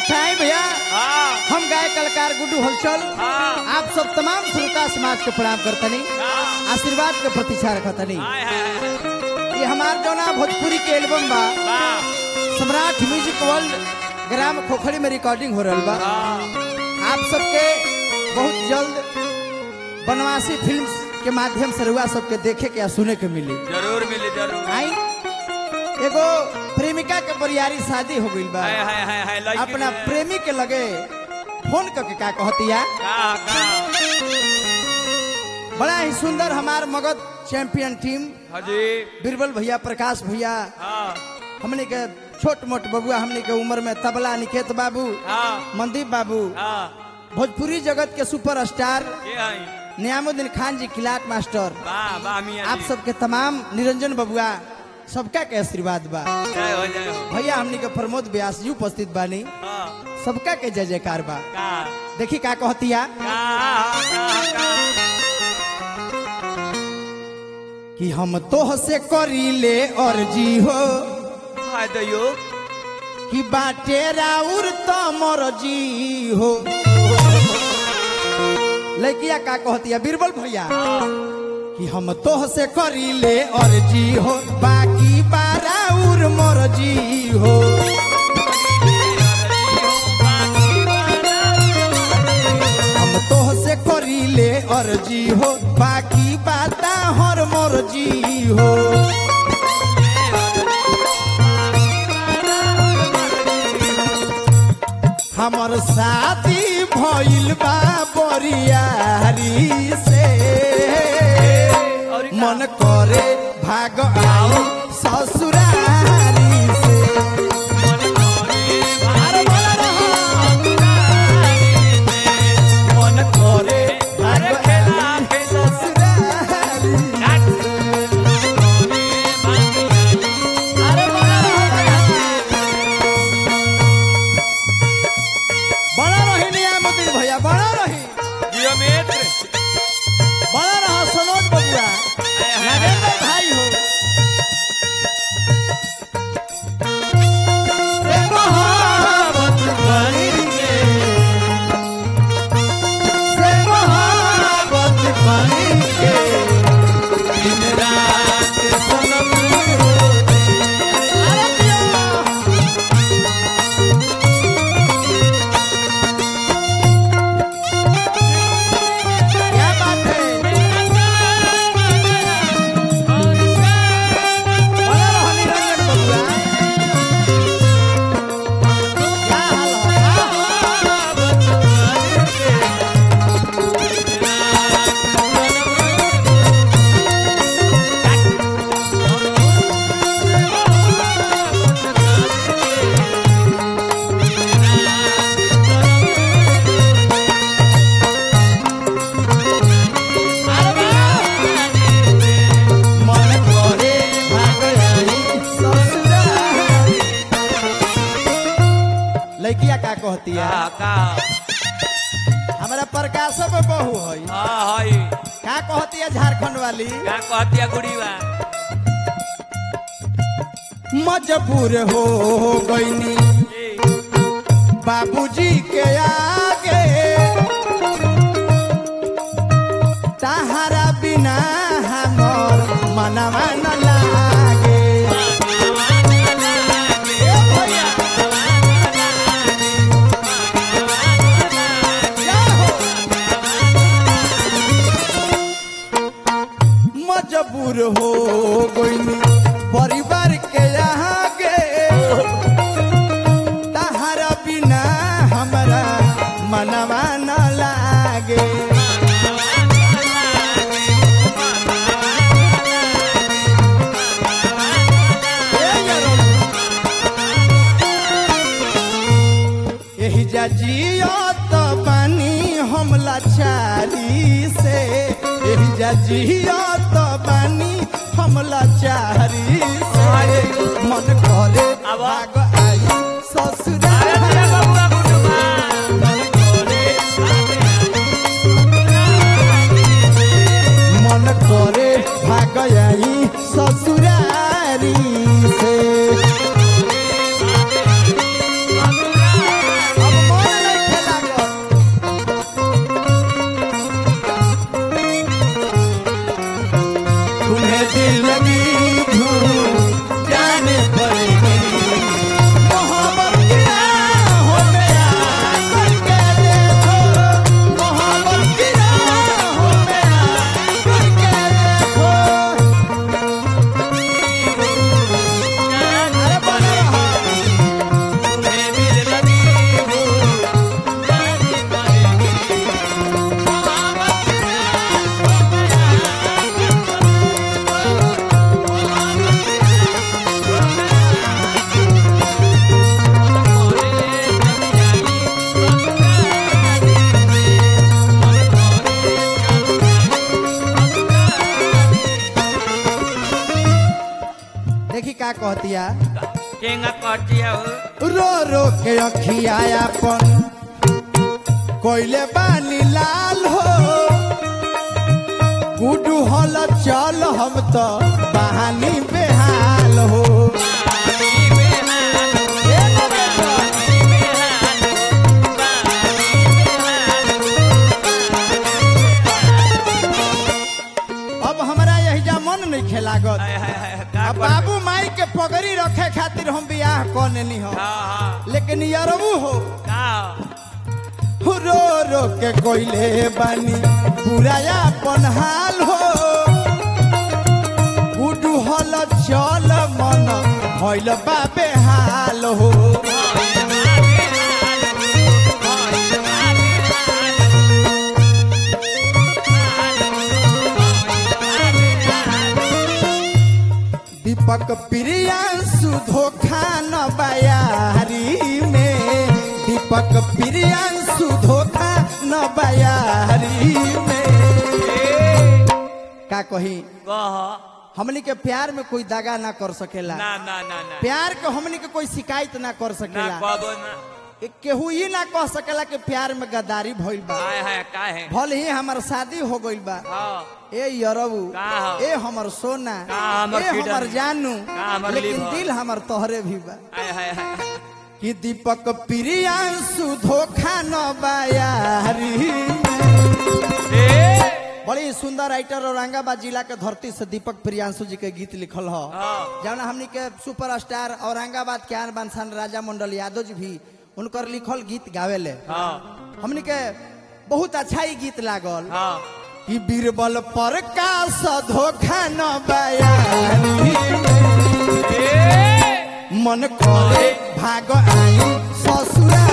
अच्छा है भैया, हम गाय कलाकार गुड्डू हलचल आप सब तमाम श्रोता समाज को प्रणाम करतनी, आशीर्वाद के प्रतीक्षा रखतनी। ये हमार जौना भोजपुरी के एल्बम बा सम्राट म्यूजिक वर्ल्ड ग्राम खोखड़ी में रिकॉर्डिंग हो रहा बा। आप सबके बहुत जल्द बनवासी फिल्म्स के माध्यम से रुआ सबके देखे के या सुने के मिली, जरूर मिली जरूर। आई एगो प्रेमिका के बरियारी शादी हो गई बा, अपना प्रेमी के लगे फोन करके का कहतिया, बड़ा ही सुंदर हमार मगध चैंपियन टीम बीरबल भैया, प्रकाश भैया, हमने के छोट मोट बबुआ, हमने के उम्र में तबला निकेत बाबू, मनदीप बाबू, भोजपुरी जगत के सुपरस्टार नियामुद्दीन खान जी, किलाट मास्टर, आप सबके तमाम निरंजन बबुआ, सबका के आशीर्वाद बा। भैया हमने के प्रमोद व्यास जी उपस्थित बानी, सबका के जय जयकार बा। देखी का कहतिया कि हम तोह से करी ले अर्जी हो कि बाटे राउर तो मरजी हो। लड़किया का कहतिया बीरबल भैया कि हम तोह से करी ले अर्जी हो, बाकी बाराउर मरजी हो। हम तोह से करी ले अर्जी हो, बाकी बाता हर मरजी हो। हमर शादी भइल बा बरियारी से, मन करे भाग आई ससुरारी से। मन करे भाग आई ससुरारी से। बड़ा रही नियामुद्दीन भैया, बड़ा रही, बड़ा रहा सनोज बबुआ, नागेंद्र भाई हो। मोहब्बत बन के, मोहब्बत बन के दिन रात सनम लड़किया का कहतिया हमारा प्रकाश बहू है का कहतिया झारखंड वाली, क्या कहतिया गुड़ीवा, मजबूर हो गईनी बाबूजी के आगे, तहारा बिना हमर मनवा न लागे। मजबूर हो गईनी परिवार के आगे, तहारा बिना हमारा मनवा न लागे। यही जा जियो तो बानी हम लाचारी से, यही जा जियो तो बानी हम लाचारी से। मन करे भाग आई ससुरारी, मन करे भाग आई ससुरारी से। कहतिया केंगा कहतिया हो रो रो के अखिया अपन कोइले बानी लाल हो गुडू हल चल हम तो बहानी बेहाल हो अब हमारा यही जा मन नहीं खेलागत अब बाबू माई के पगड़ी रखे खातिर हम बियाह कौन नहीं हो लेकिन यारबू हो रो रो के कोइले बानी पूरा अपन हाल हो गुडू हल चल मन भइल बाबे हाल हो दीपक प्रियांशु धोखा न बयारी में दीपक प्रियांशु धोखा न बयारी में का कही हमनी के प्यार में कोई दगा ना कर सकेला ना ना ना ना प्यार के हमनी के कोई शिकायत ना कर सकेला ना कबो ना केहू ही ना कह सकेला कि प्यार में गद्दारी भइल बा है का है भल ही हमार शादी हो गइल बा हां ए यरबू का हो? ए हमर सोना का हमर ए किडनी? हमर जानू का हमर लेकिन लीवर? दिल हमर तोहरे भी बा है कि दीपक प्रियांशु धोखा न बयारी बड़ी सुंदर राइटर औरंगाबाद जिला के धरती से दीपक प्रियांशु जी के गीत लिखल हो जौन हमनी के सुपरस्टार औरंगाबाद के आन बान राजा मंडल यादव जी भी उनकर लिखल गीत गावेले हमनी के बहुत अच्छा ही गीत लागल कि बीरबल प्रकाश धोखा न बयारी मन करे भाग आई ससुरा